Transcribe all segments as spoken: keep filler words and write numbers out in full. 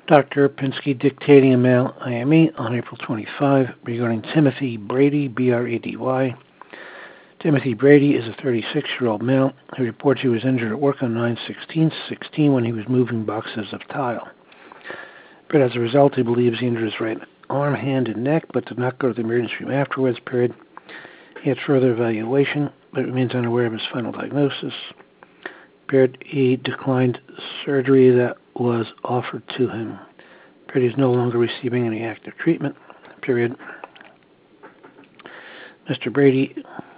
Doctor Pinsky dictating a mail I M E on April twenty-fifth regarding Timothy Brady, B R A D Y. Timothy Brady is a thirty-six-year-old male who reports he was injured at work on nine sixteen sixteen when he was moving boxes of tile. But as a result, he believes he injured his right arm, hand, and neck, but did not go to the emergency room afterwards. Period. He had further evaluation, but remains unaware of his final diagnosis. Period. He declined surgery that was offered to him. Period. He is no longer receiving any active treatment. Period. Mister Brady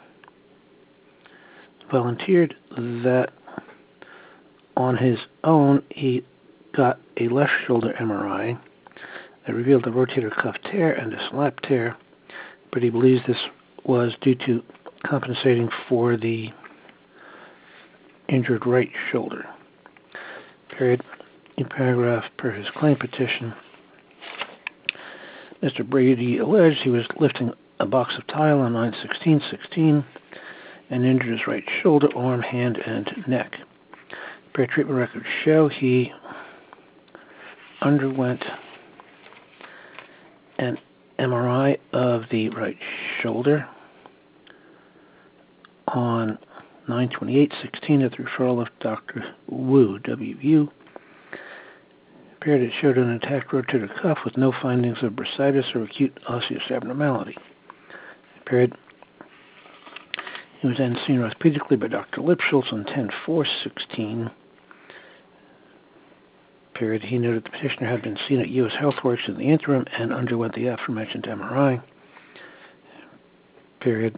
volunteered that on his own he got a left shoulder M R I that revealed a rotator cuff tear and a slap tear, but he believes this was due to compensating for the injured right shoulder. Period. In paragraph per his claim petition, Mister Brady alleged he was lifting a box of tile on nine sixteen sixteen and injured his right shoulder, arm, hand, and neck. Period. Treatment records show he underwent an M R I of the right shoulder on nine twenty-eight sixteen at the referral of Doctor Wu, W U. Period. It showed an intact rotator cuff with no findings of bursitis or acute osseous abnormality. Period. He was then seen orthopedically by Doctor Lipschultz on ten four sixteen. Period. He noted the petitioner had been seen at U S HealthWorks in the interim and underwent the aforementioned M R I. Period.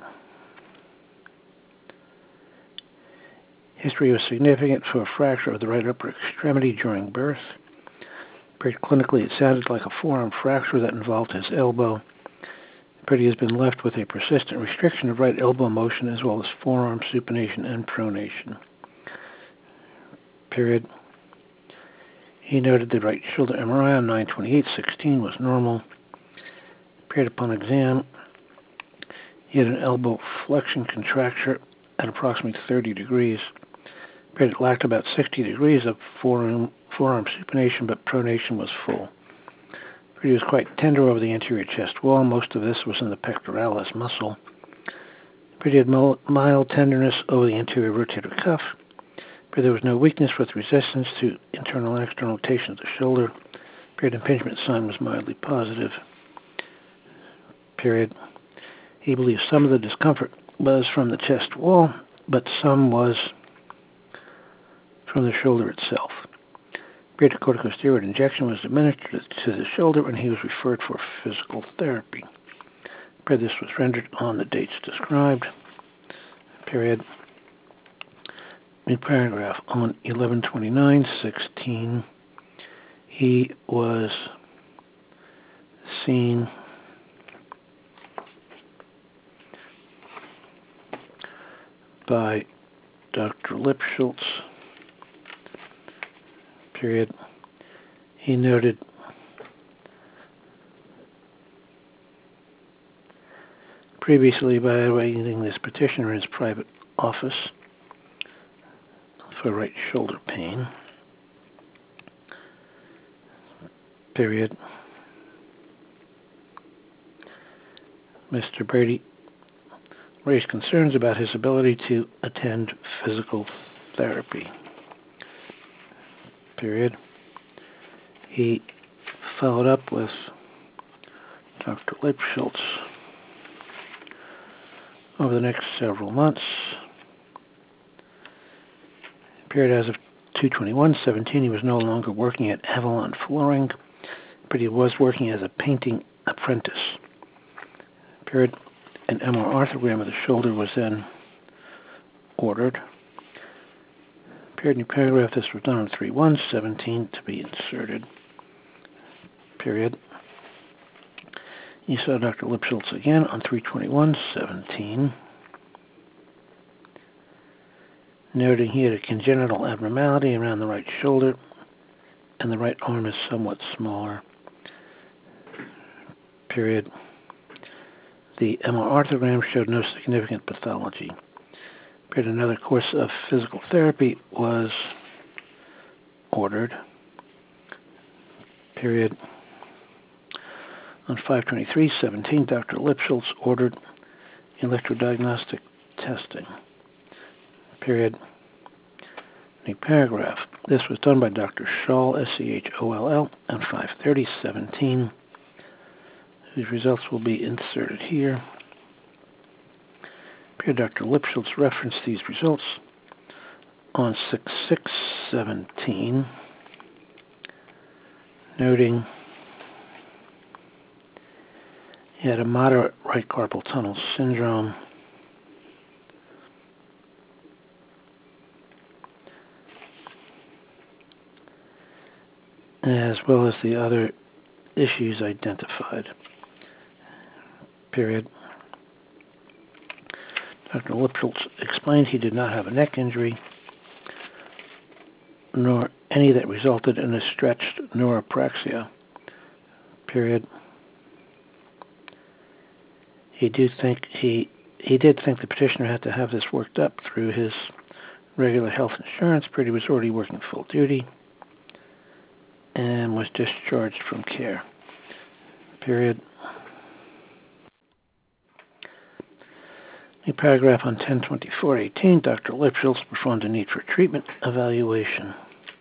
History was significant for a fracture of the right upper extremity during birth. Period. Clinically, it sounded like a forearm fracture that involved his elbow. Period. He has been left with a persistent restriction of right elbow motion as well as forearm supination and pronation. Period. He noted the right shoulder M R I on nine twenty-eight sixteen was normal. Period. Upon exam, he had an elbow flexion contracture at approximately thirty degrees. Period. It lacked about sixty degrees of forearm, forearm supination, but pronation was full. Period. He was quite tender over the anterior chest wall. Most of this was in the pectoralis muscle. Period. He had mild tenderness over the anterior rotator cuff. Period. There was no weakness with resistance to internal and external rotation of the shoulder. Period. Impingement sign was mildly positive. Period. He believes some of the discomfort was from the chest wall, but some was from the shoulder itself. Period. Corticosteroid injection was administered to the shoulder and he was referred for physical therapy. Period. This was rendered on the dates described. Period. In paragraph on eleven twenty-nine sixteen, he was seen by Doctor Lipschultz. Period. He noted previously evaluating this petitioner in his private office for right shoulder pain. Period. Mister Brady raised concerns about his ability to attend physical therapy. Period. He followed up with Doctor Lipschultz over the next several months. Period. As of two twenty-one seventeen, he was no longer working at Avalon Flooring, but he was working as a painting apprentice. Period. An M R arthrogram of the shoulder was then ordered. Period. New paragraph. This was done on three one seventeen to be inserted. Period. You saw Doctor Lipschultz again on three twenty-one seventeen. Noting he had a congenital abnormality around the right shoulder and the right arm is somewhat smaller. Period. The M R arthrogram showed no significant pathology. Period. Another course of physical therapy was ordered. Period. On five twenty-three seventeen, Doctor Lipschultz ordered electrodiagnostic testing. Period. New paragraph. This was done by Doctor Scholl, S C H O L L, on five thirty seventeen, whose results will be inserted here. Period. Doctor Lipschultz referenced these results on six six seventeen, noting he had a moderate right carpal tunnel syndrome, as well as the other issues identified. Period. Doctor Lipschultz explained he did not have a neck injury, nor any that resulted in a stretched neuropraxia. Period. He do think he he did think the petitioner had to have this worked up through his regular health insurance, but he was already working full duty and was discharged from care. Period. A paragraph on ten twenty-four eighteen, Doctor Lipschultz performed a need for treatment evaluation.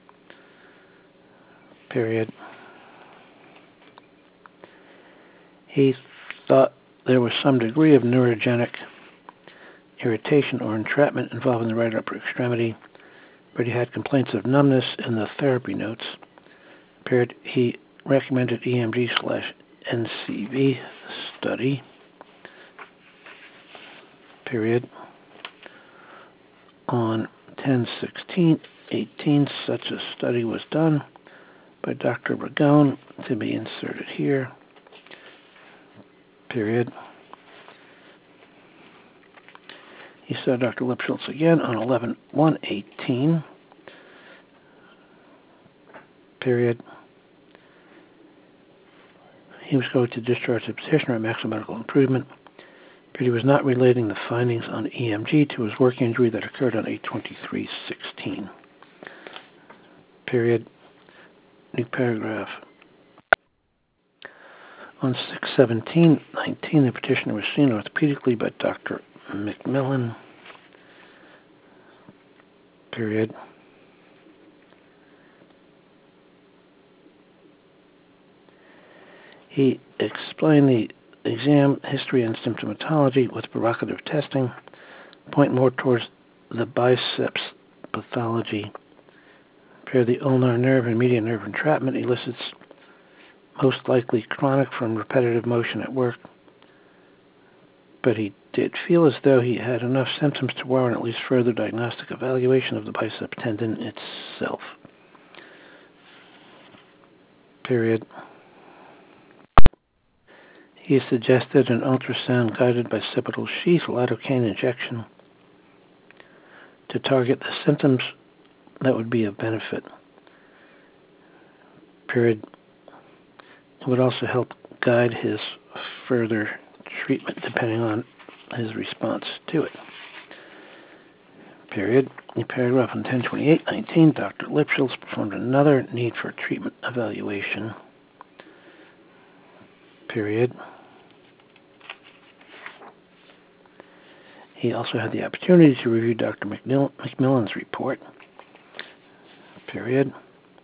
Period. He thought there was some degree of neurogenic irritation or entrapment involving the right upper extremity, but he had complaints of numbness in the therapy notes. Period. He recommended E M G slash N C V study. Period. On ten sixteen eighteen, such a study was done by Doctor Ragone, to be inserted here. Period. He saw Doctor Lipschultz again on eleven one eighteen. Period. He was going to discharge the petitioner at maximum medical improvement, but he was not relating the findings on E M G to his work injury that occurred on eight twenty-three sixteen. Period. New paragraph. On six seventeen nineteen, the petitioner was seen orthopedically by Doctor McMillan. Period. He explained the exam history and symptomatology with provocative testing, point more towards the biceps pathology. Period. The ulnar nerve and median nerve entrapment elicits most likely chronic from repetitive motion at work, but he did feel as though he had enough symptoms to warrant at least further diagnostic evaluation of the bicep tendon itself. Period. He suggested an ultrasound-guided bicipital sheath lidocaine injection to target the symptoms that would be of benefit. Period. It would also help guide his further treatment depending on his response to it. Period. In paragraph on ten twenty-eight nineteen, Doctor Lipschultz performed another need for treatment evaluation. Period. He also had the opportunity to review Doctor McMill- McMillan's report. Period.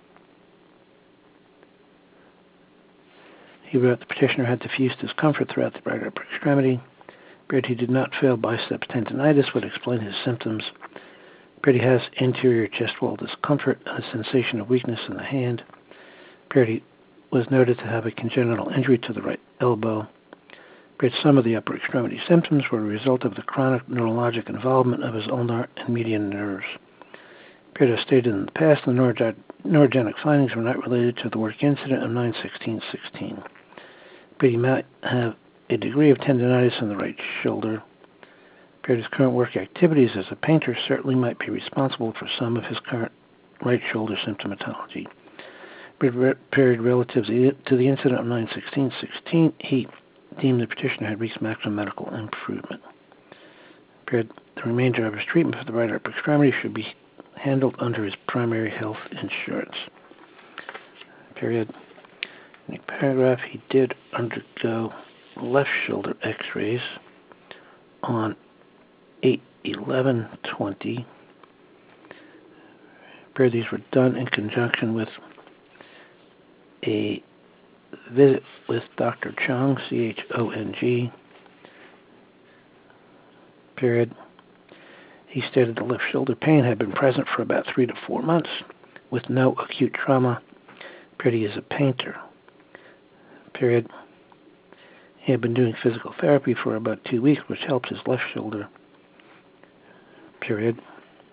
He wrote the petitioner had diffuse discomfort throughout the right upper extremity. Period. He did not fail biceps tendinitis, would explain his symptoms. Period. He has anterior chest wall discomfort and a sensation of weakness in the hand. Period. He was noted to have a congenital injury to the right elbow. Period. Some of the upper extremity symptoms were a result of the chronic neurologic involvement of his ulnar and median nerves. Period. As stated in the past, the neurog- neurogenic findings were not related to the work incident of nine sixteen sixteen. But he might have a degree of tendinitis in the right shoulder. Period. His current work activities as a painter certainly might be responsible for some of his current right shoulder symptomatology. Period. Relative to the incident of nine sixteen sixteen, he deemed the petitioner had reached maximum medical improvement. Period. The remainder of his treatment for the right upper extremity should be handled under his primary health insurance. Period. New paragraph, he did undergo left shoulder x-rays on eight eleven twenty. These were done in conjunction with a visit with Doctor Chong, C H O N G, period. He stated the left shoulder pain had been present for about three to four months with no acute trauma. Period. He is a painter. Period. He had been doing physical therapy for about two weeks, which helped his left shoulder. Period.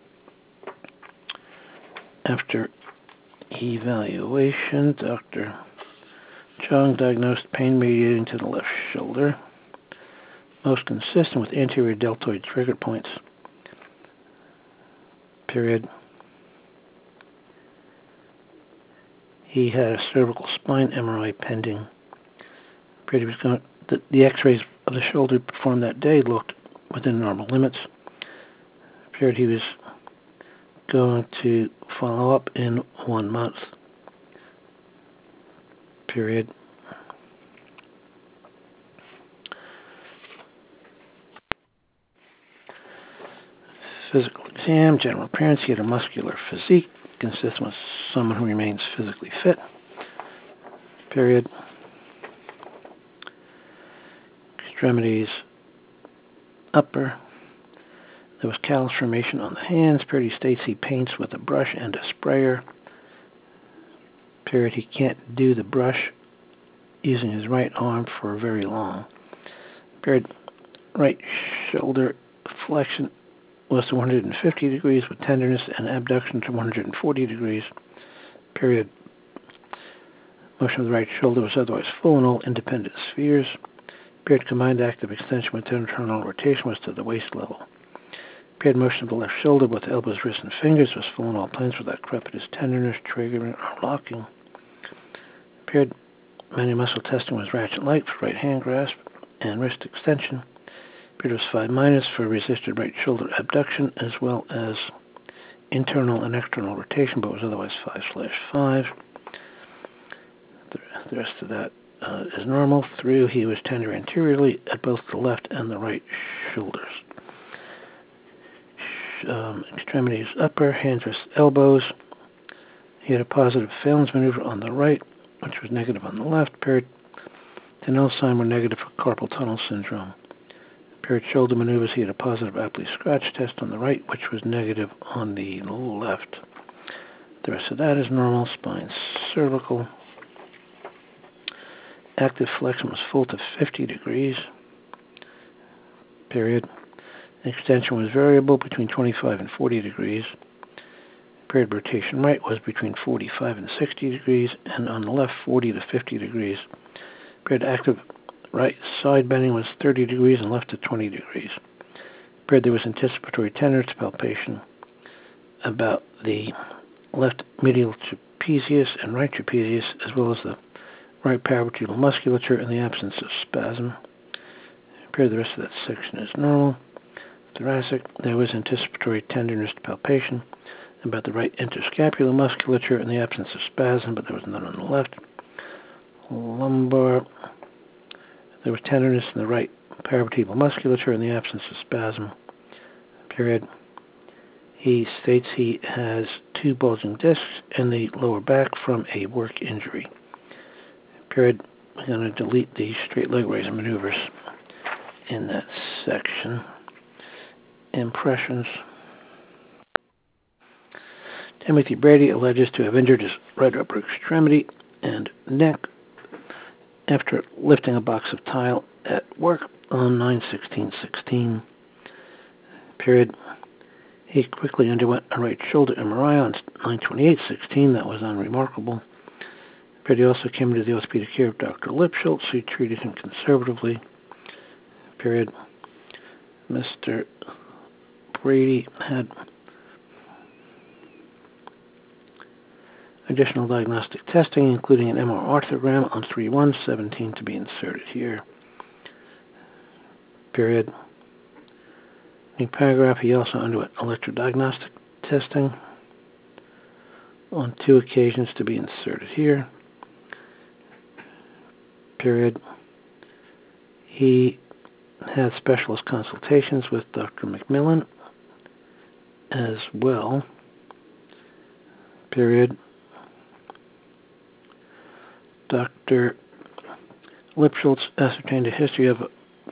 After evaluation, Doctor Chong diagnosed pain radiating to the left shoulder, most consistent with anterior deltoid trigger points. Period. He had a cervical spine M R I pending. Period. He was going, the, the x-rays of the shoulder performed that day looked within normal limits. Period. He was going to follow up in one month. Period. Physical exam, general appearance. He had a muscular physique, consistent with someone who remains physically fit. Period. Extremities, upper. There was callus formation on the hands. Period. He states he paints with a brush and a sprayer. Period. He can't do the brush using his right arm for very long. Period. Right shoulder flexion was to one hundred fifty degrees with tenderness and abduction to one hundred forty degrees. Period. Motion of the right shoulder was otherwise full in all independent spheres. Period. Combined active extension with internal rotation was to the waist level. Period. Motion of the left shoulder with elbows, wrists, and fingers was full in all planes without crepitus, tenderness, triggering, or locking. Period. Manual muscle testing was ratchet light for right hand grasp and wrist extension. Period. Was five minus for resisted right shoulder abduction as well as internal and external rotation, but was otherwise five slash five. The, the rest of that uh, is normal. Through, he was tender anteriorly at both the left and the right shoulders. Um, extremities upper, hands, wrists, elbows. He had a positive phalanx maneuver on the right, which was negative on the left. Period. The no sign were negative for carpal tunnel syndrome. Period. Shoulder maneuvers, he had a positive Apley scratch test on the right, which was negative on the left. The rest of that is normal. Spine, cervical. Active flexion was full to fifty degrees. Period. Extension was variable between twenty-five and forty degrees. Period. Rotation right was between forty-five and sixty degrees, and on the left, forty to fifty degrees. Period. Active right side bending was thirty degrees and left to twenty degrees. Period. There was anticipatory tenderness palpation about the left medial trapezius and right trapezius, as well as the right paravertebral musculature in the absence of spasm. Period. The rest of that section is normal. Thoracic, there was anticipatory tenderness palpation about the right interscapular musculature in the absence of spasm, but there was none on the left. Lumbar, there was tenderness in the right paravertebral musculature in the absence of spasm. Period. He states he has two bulging discs in the lower back from a work injury. Period. I'm going to delete the straight leg raise maneuvers in that section. Impressions. Timothy Brady alleges to have injured his right upper extremity and neck after lifting a box of tile at work on nine sixteen sixteen. Period. He quickly underwent a right shoulder M R I on nine twenty-eight sixteen. That was unremarkable. Period. He also came into the orthopedic care of Doctor Lipschultz, who treated him conservatively. Period. Mister Brady had additional diagnostic testing, including an M R arthrogram on three one seventeen to be inserted here. Period. In paragraph, he also underwent electrodiagnostic testing on two occasions to be inserted here. period. He had specialist consultations with Doctor McMillan as well, period. Doctor Lipschultz ascertained a history of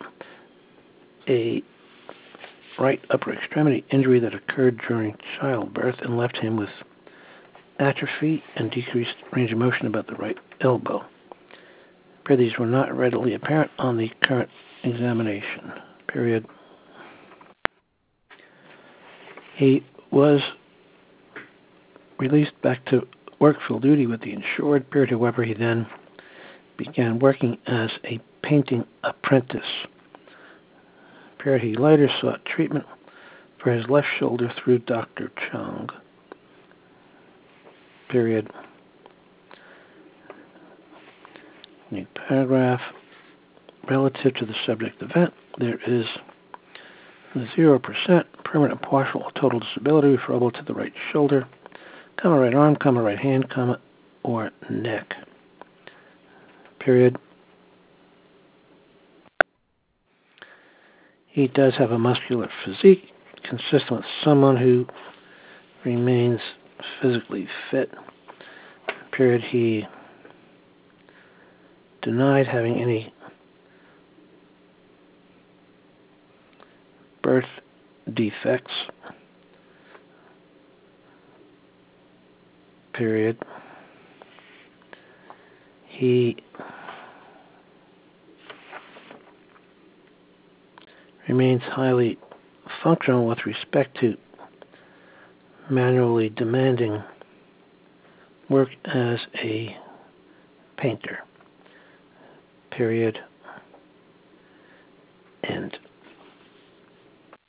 a right upper extremity injury that occurred during childbirth and left him with atrophy and decreased range of motion about the right elbow. These were not readily apparent on the current examination, period. He was released back to work full duty with the insured, period. However, he then began working as a painting apprentice, period. He later sought treatment for his left shoulder through Doctor Chung, period. New paragraph. Relative to the subject event, there is zero percent permanent partial or total disability referable to the right shoulder, comma, right arm, comma, right hand, comma, or neck, period. He does have a muscular physique consistent with someone who remains physically fit, period. He denied having any birth defects, period. He remains highly functional with respect to manually demanding work as a painter, period.